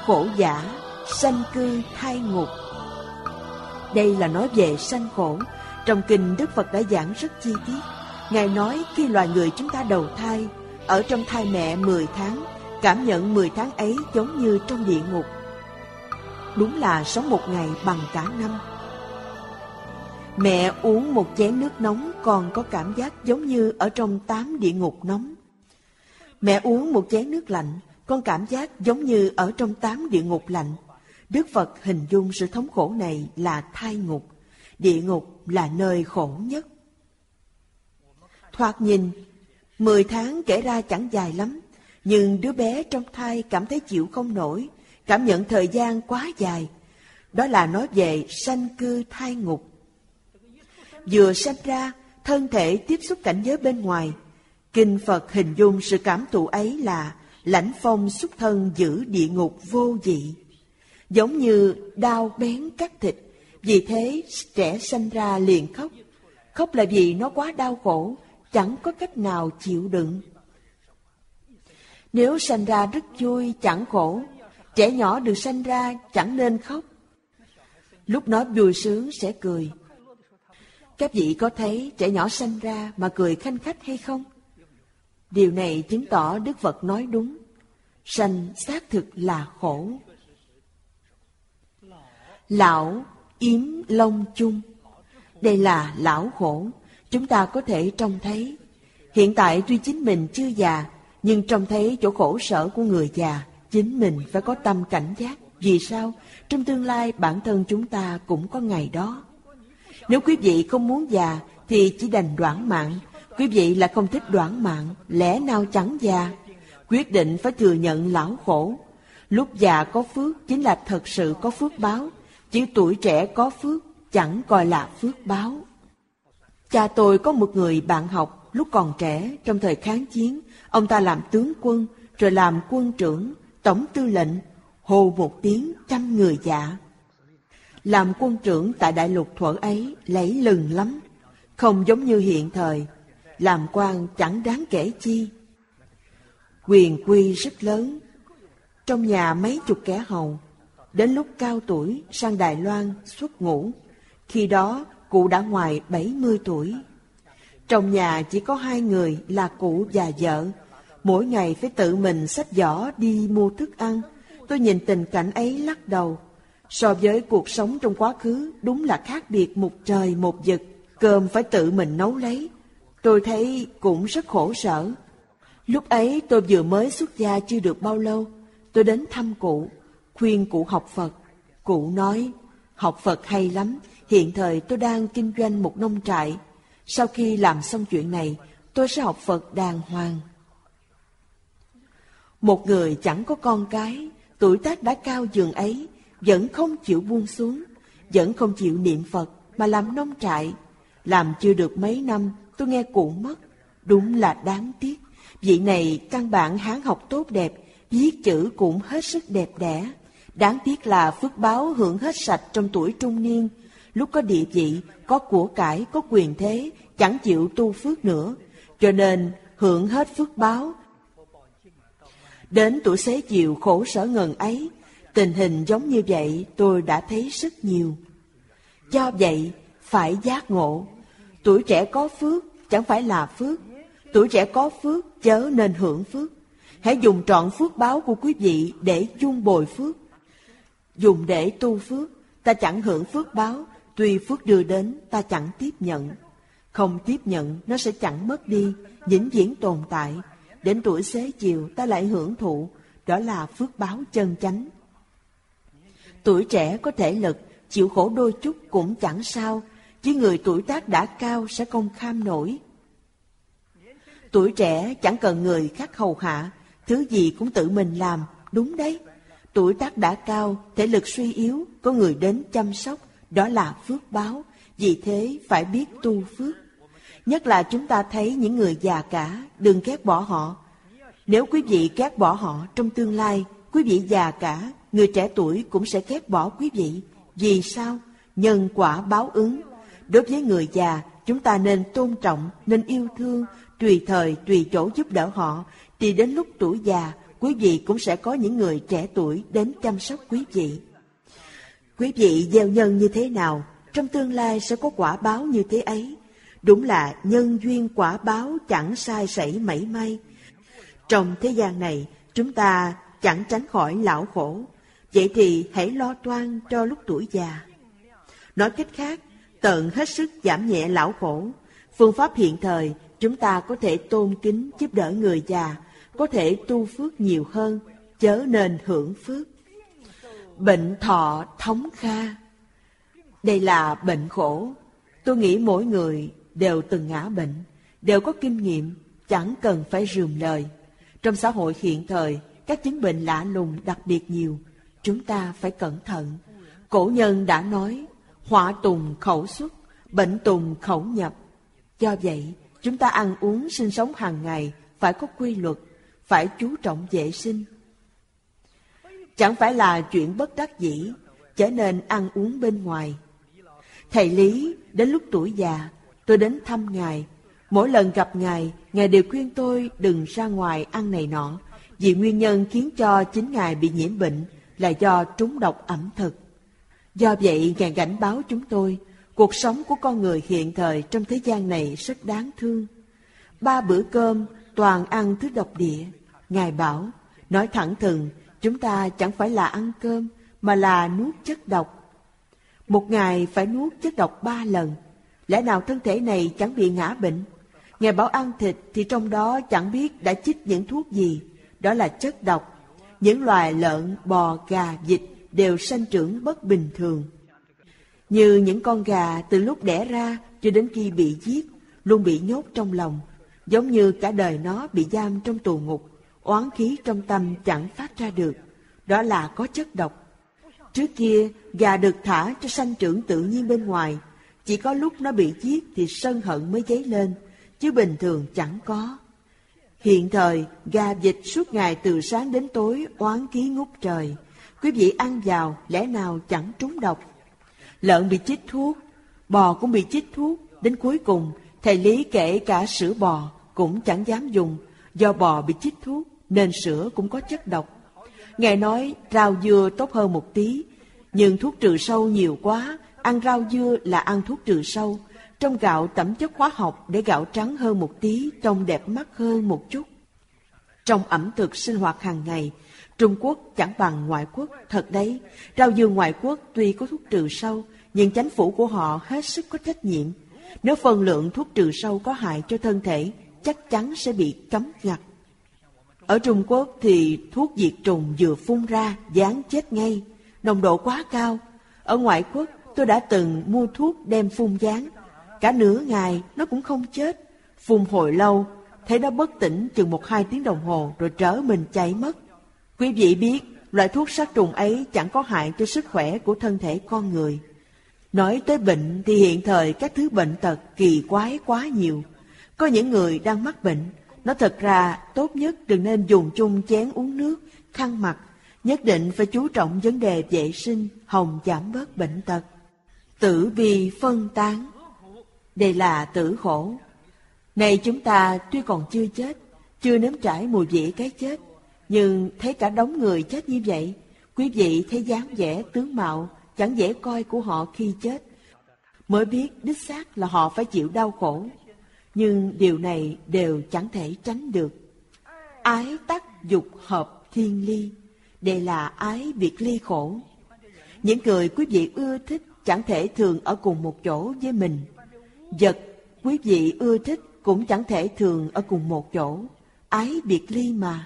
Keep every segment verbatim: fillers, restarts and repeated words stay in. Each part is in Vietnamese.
khổ giả, sanh cư thai ngục. Đây là nói về sanh khổ. Trong kinh Đức Phật đã giảng rất chi tiết. Ngài nói khi loài người chúng ta đầu thai, ở trong thai mẹ mười tháng, cảm nhận mười tháng ấy giống như trong địa ngục. Đúng là sống một ngày bằng cả năm. Mẹ uống một chén nước nóng còn có cảm giác giống như ở trong tám địa ngục nóng. Mẹ uống một chén nước lạnh, con cảm giác giống như ở trong tám địa ngục lạnh. Đức Phật hình dung sự thống khổ này là thai ngục. Địa ngục là nơi khổ nhất. Thoạt nhìn, mười tháng kể ra chẳng dài lắm, nhưng đứa bé trong thai cảm thấy chịu không nổi, cảm nhận thời gian quá dài. Đó là nói về sanh cư thai ngục. Vừa sanh ra, thân thể tiếp xúc cảnh giới bên ngoài. Kinh Phật hình dung sự cảm thụ ấy là lãnh phong xuất thân giữ địa ngục vô dị. Giống như đao bén cắt thịt, vì thế trẻ sanh ra liền khóc. Khóc là vì nó quá đau khổ, chẳng có cách nào chịu đựng. Nếu sanh ra rất vui, chẳng khổ, trẻ nhỏ được sanh ra chẳng nên khóc. Lúc nó vui sướng sẽ cười. Các vị có thấy trẻ nhỏ sanh ra mà cười khanh khách hay không? Điều này chứng tỏ Đức Phật nói đúng. Sanh xác thực là khổ. Lão yếm long chung. Đây là lão khổ. Chúng ta có thể trông thấy. Hiện tại tuy chính mình chưa già, nhưng trông thấy chỗ khổ sở của người già, chính mình phải có tâm cảnh giác. Vì sao? Trong tương lai bản thân chúng ta cũng có ngày đó. Nếu quý vị không muốn già thì chỉ đành đoản mạng. Quý vị là không thích đoản mạng, lẽ nào chẳng già? Quyết định phải thừa nhận lão khổ. Lúc già có phước chính là thật sự có phước báo, chứ tuổi trẻ có phước chẳng coi là phước báo. Cha tôi có một người bạn học lúc còn trẻ trong thời kháng chiến. Ông ta làm tướng quân, rồi làm quân trưởng, tổng tư lệnh, hô một tiếng trăm người dạ. Làm quân trưởng tại đại lục thuở ấy lẫy lừng lắm, không giống như hiện thời, làm quan chẳng đáng kể chi. Quyền quy rất lớn, trong nhà mấy chục kẻ hầu. Đến lúc cao tuổi sang Đài Loan xuất ngũ, khi đó cụ đã ngoài bảy mươi tuổi. Trong nhà chỉ có hai người là cụ và vợ, mỗi ngày phải tự mình xách giỏ đi mua thức ăn. Tôi nhìn tình cảnh ấy lắc đầu. So với cuộc sống trong quá khứ, đúng là khác biệt một trời một vực. Cơm phải tự mình nấu lấy. Tôi thấy cũng rất khổ sở. Lúc ấy tôi vừa mới xuất gia chưa được bao lâu. Tôi đến thăm cụ, khuyên cụ học Phật. Cụ nói, học Phật hay lắm, hiện thời tôi đang kinh doanh một nông trại. Sau khi làm xong chuyện này, tôi sẽ học Phật đàng hoàng. Một người chẳng có con cái, tuổi tác đã cao dường ấy, vẫn không chịu buông xuống, vẫn không chịu niệm Phật mà làm nông trại. Làm chưa được mấy năm, tôi nghe cụ mất. Đúng là đáng tiếc. Vị này căn bản Hán học tốt đẹp, viết chữ cũng hết sức đẹp đẽ. Đáng tiếc là phước báo hưởng hết sạch trong tuổi trung niên. Lúc có địa vị, có của cải, có quyền thế, chẳng chịu tu phước nữa, cho nên hưởng hết phước báo. Đến tuổi xế chiều khổ sở ngần ấy, tình hình giống như vậy tôi đã thấy rất nhiều. Do vậy, phải giác ngộ. Tuổi trẻ có phước, chẳng phải là phước. Tuổi trẻ có phước, chớ nên hưởng phước. Hãy dùng trọn phước báo của quý vị để chung bồi phước. Dùng để tu phước, ta chẳng hưởng phước báo, tuy phước đưa đến, ta chẳng tiếp nhận. Không tiếp nhận, nó sẽ chẳng mất đi, vĩnh viễn tồn tại. Đến tuổi xế chiều, ta lại hưởng thụ, đó là phước báo chân chánh. Tuổi trẻ có thể lực, chịu khổ đôi chút cũng chẳng sao, chứ người tuổi tác đã cao sẽ không kham nổi. Tuổi trẻ chẳng cần người khác hầu hạ, thứ gì cũng tự mình làm, đúng đấy. Tuổi tác đã cao, thể lực suy yếu, có người đến chăm sóc, đó là phước báo, vì thế phải biết tu phước. Nhất là chúng ta thấy những người già cả, đừng ghét bỏ họ. Nếu quý vị ghét bỏ họ, trong tương lai, quý vị già cả, người trẻ tuổi cũng sẽ ghét bỏ quý vị. Vì sao? Nhân quả báo ứng. Đối với người già, chúng ta nên tôn trọng, nên yêu thương, tùy thời, tùy chỗ giúp đỡ họ, thì đến lúc tuổi già, quý vị cũng sẽ có những người trẻ tuổi đến chăm sóc quý vị. Quý vị gieo nhân như thế nào, trong tương lai sẽ có quả báo như thế ấy. Đúng là nhân duyên quả báo chẳng sai sảy mảy may. Trong thế gian này, chúng ta chẳng tránh khỏi lão khổ. Vậy thì hãy lo toan cho lúc tuổi già. Nói cách khác, tận hết sức giảm nhẹ lão khổ. Phương pháp hiện thời, chúng ta có thể tôn kính giúp đỡ người già, có thể tu phước nhiều hơn, chớ nên hưởng phước. Bệnh thọ thống kha. Đây là bệnh khổ. Tôi nghĩ mỗi người đều từng ngã bệnh, đều có kinh nghiệm, chẳng cần phải rườm lời. Trong xã hội hiện thời, các chứng bệnh lạ lùng đặc biệt nhiều, chúng ta phải cẩn thận. Cổ nhân đã nói, họa tùng khẩu xuất, bệnh tùng khẩu nhập. Do vậy, chúng ta ăn uống sinh sống hàng ngày phải có quy luật, phải chú trọng vệ sinh. Chẳng phải là chuyện bất đắc dĩ, trở nên ăn uống bên ngoài. Thầy Lý, đến lúc tuổi già, tôi đến thăm Ngài. Mỗi lần gặp Ngài, Ngài đều khuyên tôi đừng ra ngoài ăn này nọ, vì nguyên nhân khiến cho chính Ngài bị nhiễm bệnh là do trúng độc ẩm thực. Do vậy, Ngài cảnh báo chúng tôi, cuộc sống của con người hiện thời trong thế gian này rất đáng thương. Ba bữa cơm toàn ăn thứ độc địa. Ngài bảo, nói thẳng thừng, chúng ta chẳng phải là ăn cơm, mà là nuốt chất độc. Một ngày phải nuốt chất độc ba lần. Lẽ nào thân thể này chẳng bị ngã bệnh? Ngài bảo ăn thịt thì trong đó chẳng biết đã chích những thuốc gì. Đó là chất độc. Những loài lợn, bò, gà, vịt đều sanh trưởng bất bình thường. Như những con gà từ lúc đẻ ra cho đến khi bị giết, luôn bị nhốt trong lòng. Giống như cả đời nó bị giam trong tù ngục, oán khí trong tâm chẳng phát ra được. Đó là có chất độc. Trước kia, gà được thả cho sanh trưởng tự nhiên bên ngoài. Chỉ có lúc nó bị giết thì sân hận mới dấy lên, chứ bình thường chẳng có. Hiện thời, gà vịt suốt ngày từ sáng đến tối oán khí ngút trời. Quý vị ăn vào, lẽ nào chẳng trúng độc? Lợn bị chích thuốc, bò cũng bị chích thuốc. Đến cuối cùng, thầy Lý kể cả sữa bò cũng chẳng dám dùng. Do bò bị chích thuốc, nên sữa cũng có chất độc. Ngài nói rau dưa tốt hơn một tí, nhưng thuốc trừ sâu nhiều quá. Ăn rau dưa là ăn thuốc trừ sâu. Trong gạo tẩm chất hóa học để gạo trắng hơn một tí, trông đẹp mắt hơn một chút. Trong ẩm thực sinh hoạt hàng ngày, Trung Quốc chẳng bằng ngoại quốc. Thật đấy, rau dưa ngoại quốc tuy có thuốc trừ sâu, nhưng chính phủ của họ hết sức có trách nhiệm. Nếu phân lượng thuốc trừ sâu có hại cho thân thể, chắc chắn sẽ bị cấm ngặt. Ở Trung Quốc thì thuốc diệt trùng vừa phun ra, dán chết ngay, nồng độ quá cao. Ở ngoại quốc, tôi đã từng mua thuốc đem phun dán. Cả nửa ngày nó cũng không chết. Phun hồi lâu, thấy nó bất tỉnh chừng một hai tiếng đồng hồ rồi trở mình chạy mất. Quý vị biết, loại thuốc sát trùng ấy chẳng có hại cho sức khỏe của thân thể con người. Nói tới bệnh thì hiện thời các thứ bệnh tật kỳ quái quá nhiều. Có những người đang mắc bệnh, nó thật ra tốt nhất đừng nên dùng chung chén uống nước, khăn mặt. Nhất định phải chú trọng vấn đề vệ sinh, hòng giảm bớt bệnh tật. Tử vi phân tán. Đây là tử khổ. Này chúng ta tuy còn chưa chết, chưa nếm trải mùi vị cái chết, nhưng thấy cả đống người chết như vậy, quý vị thấy dáng vẻ tướng mạo chẳng dễ coi của họ khi chết, mới biết đích xác là họ phải chịu đau khổ. Nhưng điều này đều chẳng thể tránh được. Ái tắc dục hợp thiên ly. Đây là ái biệt ly khổ. Những người quý vị ưa thích chẳng thể thường ở cùng một chỗ với mình. Vật quý vị ưa thích cũng chẳng thể thường ở cùng một chỗ. Ái biệt ly mà.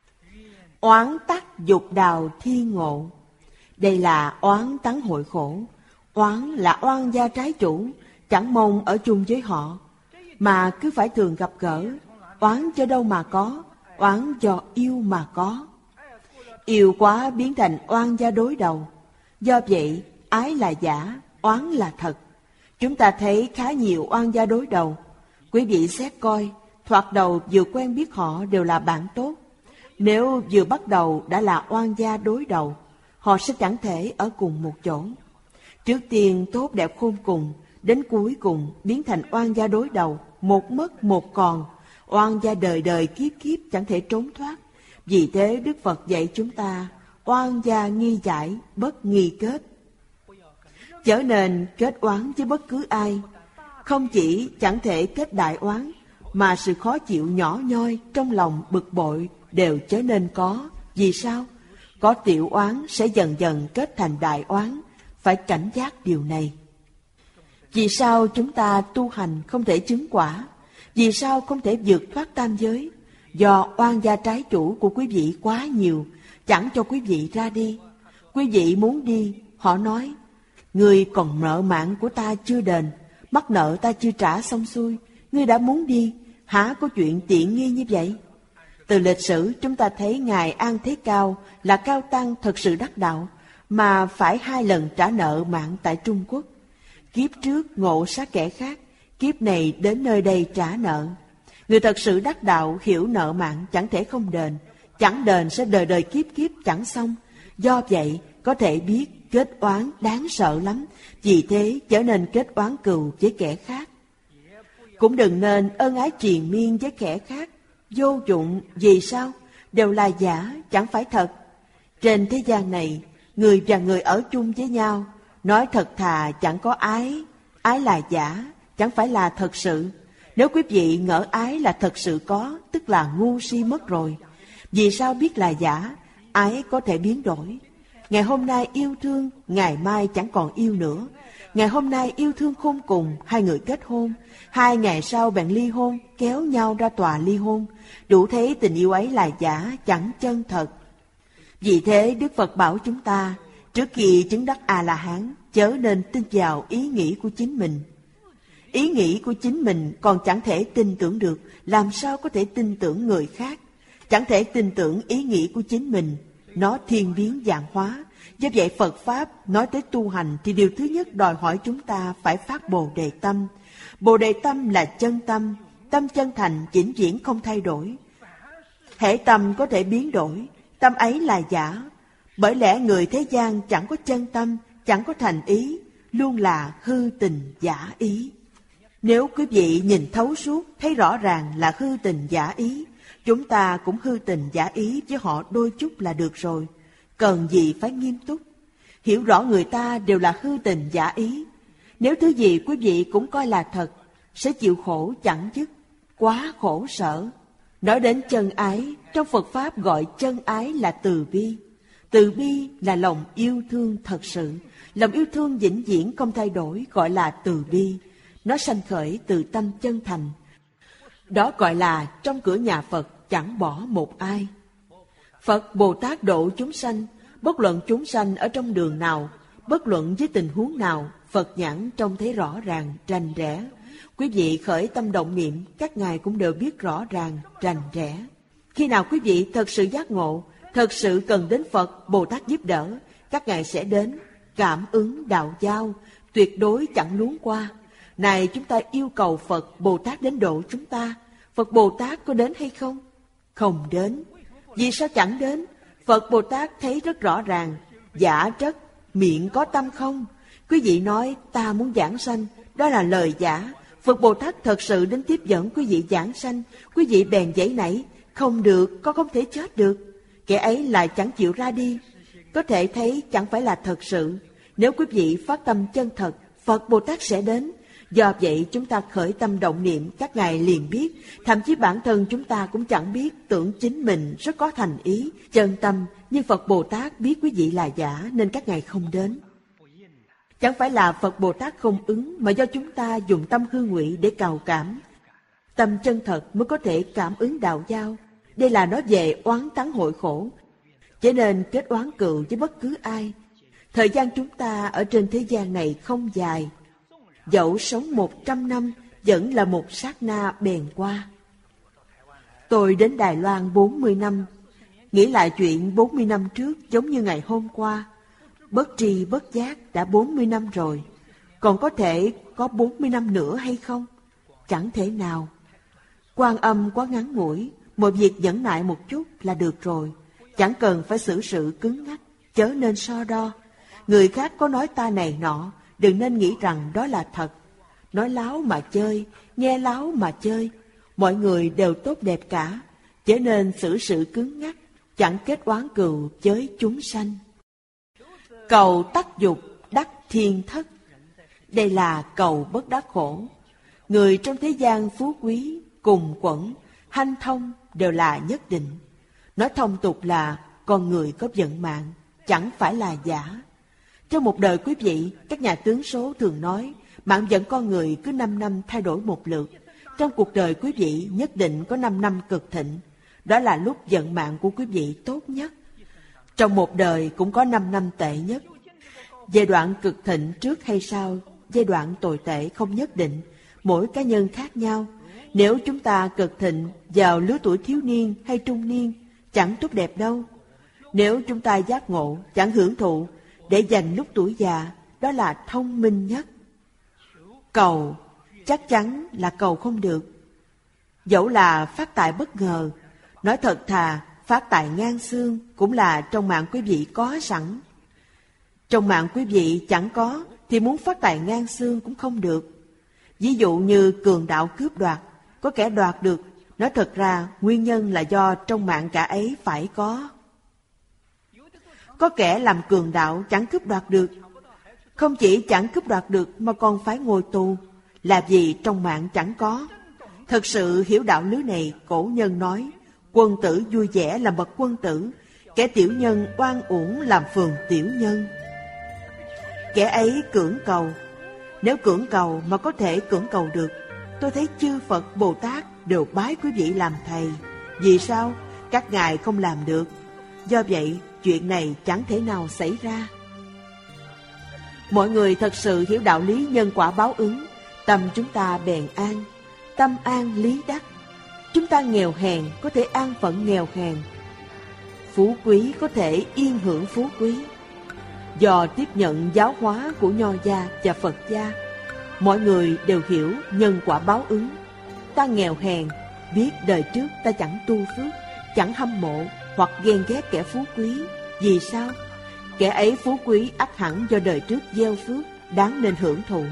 Oán tắc dục đào thiên ngộ. Đây là oán tắng hội khổ. Oán là oan gia trái chủ, chẳng mong ở chung với họ, mà cứ phải thường gặp gỡ. Oán cho đâu mà có, oán do yêu mà có. Yêu quá biến thành oan gia đối đầu. Do vậy, ái là giả, oán là thật. Chúng ta thấy khá nhiều oan gia đối đầu. Quý vị xét coi, thoạt đầu vừa quen biết họ đều là bạn tốt. Nếu vừa bắt đầu đã là oan gia đối đầu, họ sẽ chẳng thể ở cùng một chỗ. Trước tiên tốt đẹp khôn cùng, đến cuối cùng biến thành oan gia đối đầu, một mất một còn. Oan gia đời đời kiếp kiếp chẳng thể trốn thoát. Vì thế Đức Phật dạy chúng ta oan gia nghi giải, bất nghi kết. Chớ nên kết oán với bất cứ ai. Không chỉ chẳng thể kết đại oán, mà sự khó chịu nhỏ nhoi trong lòng bực bội đều chớ nên có. Vì sao? Có tiểu oán sẽ dần dần kết thành đại oán. Phải cảnh giác điều này. Vì sao chúng ta tu hành không thể chứng quả? Vì sao không thể vượt thoát tam giới? Do oan gia trái chủ của quý vị quá nhiều, chẳng cho quý vị ra đi. Quý vị muốn đi, họ nói, ngươi còn nợ mạng của ta chưa đền, mắc nợ ta chưa trả xong xuôi, ngươi đã muốn đi, hả có chuyện tiện nghi như vậy? Từ lịch sử chúng ta thấy Ngài An Thế Cao là cao tăng thật sự đắc đạo, mà phải hai lần trả nợ mạng tại Trung Quốc. Kiếp trước ngộ sát kẻ khác, kiếp này đến nơi đây trả nợ. Người thật sự đắc đạo hiểu nợ mạng chẳng thể không đền, chẳng đền sẽ đời đời kiếp kiếp chẳng xong. Do vậy có thể biết kết oán đáng sợ lắm, vì thế trở nên kết oán cừu với kẻ khác. Cũng đừng nên ân ái triền miên với kẻ khác, vô dụng. Vì sao? Đều là giả, chẳng phải thật. Trên thế gian này, người và người ở chung với nhau, nói thật thà chẳng có ái. Ái là giả, chẳng phải là thật sự. Nếu quý vị ngỡ ái là thật sự có, tức là ngu si mất rồi. Vì sao biết là giả? Ái có thể biến đổi. Ngày hôm nay yêu thương, ngày mai chẳng còn yêu nữa. Ngày hôm nay yêu thương khôn cùng, hai người kết hôn. Hai ngày sau bèn ly hôn, kéo nhau ra tòa ly hôn. Đủ thấy tình yêu ấy là giả, chẳng chân thật. Vì thế Đức Phật bảo chúng ta, trước khi chứng đắc A-la-hán, chớ nên tin vào ý nghĩ của chính mình. Ý nghĩ của chính mình còn chẳng thể tin tưởng được, làm sao có thể tin tưởng người khác? Chẳng thể tin tưởng ý nghĩ của chính mình, nó thiên biến vạn hóa. Do vậy Phật Pháp nói tới tu hành thì điều thứ nhất đòi hỏi chúng ta phải phát Bồ Đề Tâm. Bồ Đề Tâm là chân tâm, tâm chân thành vĩnh viễn không thay đổi. Hễ tâm có thể biến đổi, tâm ấy là giả. Bởi lẽ người thế gian chẳng có chân tâm, chẳng có thành ý, luôn là hư tình giả ý. Nếu quý vị nhìn thấu suốt, thấy rõ ràng là hư tình giả ý, chúng ta cũng hư tình giả ý với họ đôi chút là được rồi. Cần gì phải nghiêm túc? Hiểu rõ người ta đều là hư tình giả ý. Nếu thứ gì quý vị cũng coi là thật, sẽ chịu khổ chẳng dứt, quá khổ sở. Nói đến chân ái, trong Phật Pháp gọi chân ái là từ bi. Từ bi là lòng yêu thương thật sự. Lòng yêu thương vĩnh viễn không thay đổi gọi là từ bi. Nó sanh khởi từ tâm chân thành. Đó gọi là trong cửa nhà Phật chẳng bỏ một ai. Phật Bồ Tát độ chúng sanh, bất luận chúng sanh ở trong đường nào, bất luận với tình huống nào, Phật nhãn trông thấy rõ ràng, rành rẽ. Quý vị khởi tâm động niệm, các ngài cũng đều biết rõ ràng, rành rẽ. Khi nào quý vị thật sự giác ngộ, thật sự cần đến Phật Bồ Tát giúp đỡ, các ngài sẽ đến, cảm ứng đạo giao, tuyệt đối chẳng luống qua. Này chúng ta yêu cầu Phật Bồ Tát đến độ chúng ta, Phật Bồ Tát có đến hay không? Không đến. Vì sao chẳng đến? Phật Bồ Tát thấy rất rõ ràng, giả trất, miệng có tâm không? Quý vị nói ta muốn giảng sanh, đó là lời giả. Phật Bồ Tát thật sự đến tiếp dẫn quý vị giảng sanh, quý vị bèn giãy nảy, không được, con không thể chết được. Kẻ ấy lại chẳng chịu ra đi. Có thể thấy chẳng phải là thật sự. Nếu quý vị phát tâm chân thật, Phật Bồ Tát sẽ đến. Do vậy chúng ta khởi tâm động niệm, các ngài liền biết. Thậm chí bản thân chúng ta cũng chẳng biết, tưởng chính mình rất có thành ý, chân tâm. Nhưng Phật Bồ Tát biết quý vị là giả nên các ngài không đến. Chẳng phải là Phật Bồ Tát không ứng, mà do chúng ta dùng tâm hư ngụy để cầu cảm. Tâm chân thật mới có thể cảm ứng đạo giao. Đây là nói về oán tắng hội khổ. Cho nên kết oán cừu với bất cứ ai. Thời gian chúng ta ở trên thế gian này không dài. Dẫu sống một trăm năm vẫn là một sát na bèn qua. Tôi đến Đài Loan bốn mươi năm. Nghĩ lại chuyện bốn mươi năm trước giống như ngày hôm qua. Bất tri bất giác đã bốn mươi năm rồi. Còn có thể có bốn mươi năm nữa hay không? Chẳng thể nào. Quan âm quá ngắn ngủi, mọi việc nhẫn nại một chút là được rồi. Chẳng cần phải xử sự cứng ngắc, chớ nên so đo. Người khác có nói ta này nọ, đừng nên nghĩ rằng đó là thật. Nói láo mà chơi, nghe láo mà chơi. Mọi người đều tốt đẹp cả, chớ nên xử sự cứng ngắc. chẳng kết oán cừu với chúng sanh. Cầu tắc dục đắc thiên thất. Đây là cầu bất đắc khổ. Người trong thế gian phú quý, cùng quẩn, hanh thông đều là nhất định. Nói thông tục là con người có vận mạng, chẳng phải là giả. Trong một đời quý vị, các nhà tướng số thường nói mạng vận con người cứ năm năm thay đổi một lượt. Trong cuộc đời quý vị nhất định có năm năm cực thịnh. Đó là lúc vận mạng của quý vị tốt nhất. Trong một đời cũng có năm năm tệ nhất. Giai đoạn cực thịnh trước hay sau, giai đoạn tồi tệ không nhất định, mỗi cá nhân khác nhau. Nếu chúng ta cực thịnh vào lứa tuổi thiếu niên hay trung niên, chẳng tốt đẹp đâu. Nếu chúng ta giác ngộ, chẳng hưởng thụ, để dành lúc tuổi già, đó là thông minh nhất. Cầu, chắc chắn là cầu không được. Dẫu là phát tài bất ngờ, nói thật thà, phát tài ngang xương cũng là trong mạng quý vị có sẵn. Trong mạng quý vị chẳng có, thì muốn phát tài ngang xương cũng không được. Ví dụ như cường đạo cướp đoạt, có kẻ đoạt được, nói thật ra nguyên nhân là do trong mạng cả ấy phải có. Có kẻ làm cường đạo chẳng cướp đoạt được, không chỉ chẳng cướp đoạt được mà còn phải ngồi tù, là vì trong mạng chẳng có. Thật sự hiểu đạo lý này, cổ nhân nói, quân tử vui vẻ là bậc quân tử, kẻ tiểu nhân oan uổng làm phường tiểu nhân. Kẻ ấy cưỡng cầu, nếu cưỡng cầu mà có thể cưỡng cầu được, tôi thấy chư Phật Bồ Tát đều bái quý vị làm thầy. Vì sao? Các ngài không làm được. Do vậy, chuyện này chẳng thể nào xảy ra. Mọi người thật sự hiểu đạo lý nhân quả báo ứng, tâm chúng ta bèn an, tâm an lý đắc. Chúng ta nghèo hèn có thể an phận nghèo hèn, phú quý có thể yên hưởng phú quý. Do tiếp nhận giáo hóa của Nho gia và Phật gia, mọi người đều hiểu nhân quả báo ứng. Ta nghèo hèn, biết đời trước ta chẳng tu phước, chẳng hâm mộ hoặc ghen ghét kẻ phú quý. Vì sao? Kẻ ấy phú quý ắt hẳn do đời trước gieo phước, đáng nên hưởng thụ.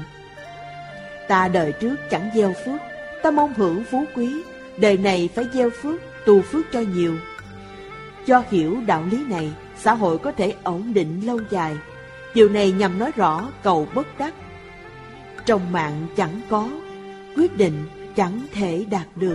Ta đời trước chẳng gieo phước, ta mong hưởng phú quý, đời này phải gieo phước, tu phước cho nhiều. Do hiểu đạo lý này, xã hội có thể ổn định lâu dài. Điều này nhằm nói rõ cầu bất đắc. Trong mạng chẳng có, quyết định chẳng thể đạt được.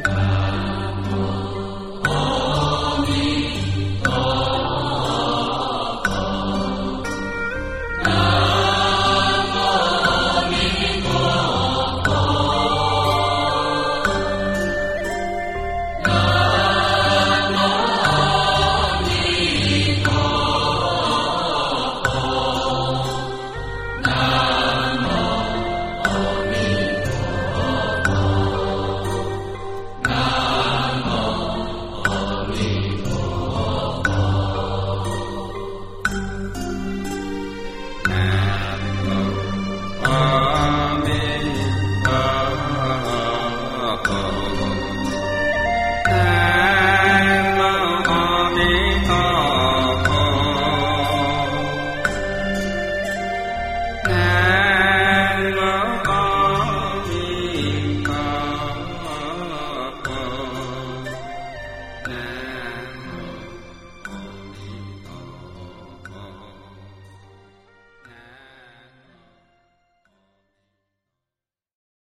Amen.